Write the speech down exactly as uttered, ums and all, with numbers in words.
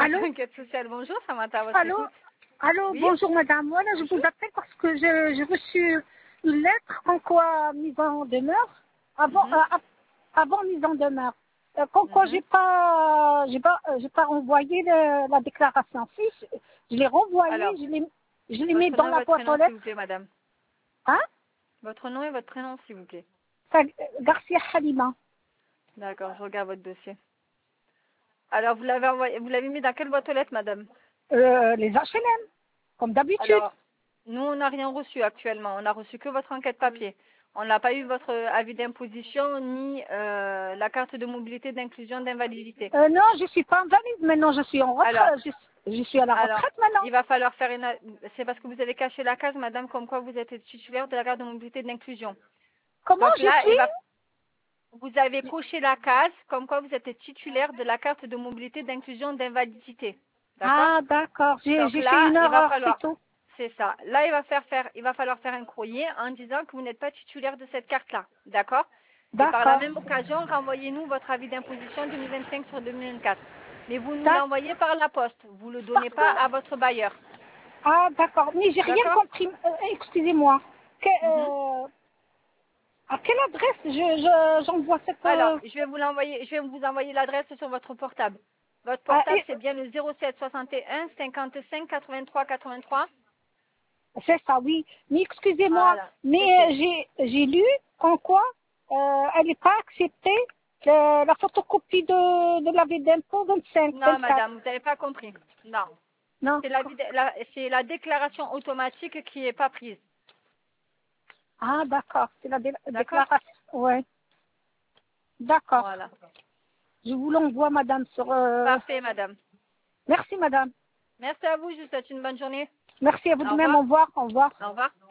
Allô? Enquête sociale, bonjour, Samantha, à votre Allô? écoute. Allô, Oui. bonjour madame. Voilà, je Bonjour. vous appelle parce que je- j'ai reçu une lettre en quoi mise en demeure, avant, Mhm. euh, ap- avant mise en demeure. Euh, Comme quoi Mhm. j'ai pas, j'ai pas, euh, j'ai pas renvoyé le- la déclaration. Si, je, je l'ai renvoyée, Alors, je l'ai, je l'ai mis votre dans nom et la votre boîte aux prénom, s'il lettres. vous plaît, madame. Hein? Votre nom et votre prénom, s'il vous plaît. Ça- euh, Garcia Halima. D'accord, je regarde votre dossier. Alors, vous l'avez envoyé, vous l'avez mis dans quelle boîte aux lettres, madame? Euh, les H L M, comme d'habitude. Alors, nous, on n'a rien reçu actuellement. On n'a reçu que votre enquête papier. On n'a pas eu votre euh, avis d'imposition ni euh, la carte de mobilité d'inclusion d'invalidité. Euh, non, je suis pas invalide maintenant, je suis en Alors, retraite. Je, je suis à la alors, retraite maintenant. il va falloir faire une... a- C'est parce que vous avez caché la case, madame, comme quoi vous êtes titulaire de la carte de mobilité d'inclusion. Comment Donc je là, il suis? va... vous avez coché la case comme quoi vous êtes titulaire de la carte de mobilité d'inclusion d'invalidité. D'accord? Ah, d'accord. J'ai Donc j'ai fait là, une il va erreur, c'est falloir... tout. C'est ça. Là, il va, faire faire, il va falloir faire un courrier en disant que vous n'êtes pas titulaire de cette carte-là. D'accord? Et par la D'accord. même occasion, renvoyez-nous votre avis d'imposition deux mille vingt-cinq sur deux mille vingt-quatre. Mais vous nous D'ac- l'envoyez par la poste. Vous ne le donnez pas Pardon. à votre bailleur. Ah, d'accord. Mais j'ai rien D'accord? compris. Euh, excusez-moi. Que- Mhm. euh, à quelle adresse je, je, j'envoie cette... Alors, euh, je vais vous l'envoyer, je vais vous envoyer l'adresse sur votre portable. Votre ah, portable, et- c'est bien le zéro sept soixante et un cinquante-cinq quatre-vingt-trois quatre-vingt-trois. c'est ça, oui. Mais excusez-moi. Voilà, Mais c'est euh, fait. j'ai j'ai lu qu'en quoi euh, elle n'est pas acceptée le- la photocopie de, de l'avis d'impôt vingt-cinq, Non, vingt-quatre. madame, vous n'avez pas compris. Non. Non. C'est la, vid- la- c'est la déclaration automatique qui n'est pas prise. Ah, d'accord. C'est la dé- D'accord? déclaration. Ouais. D'accord. Voilà. Je vous l'envoie, madame, sur... euh, Parfait, madame. Merci, madame. Merci à vous, je vous souhaite une bonne journée. Merci à vous de Au même. revoir. Au revoir. Au revoir. Au revoir.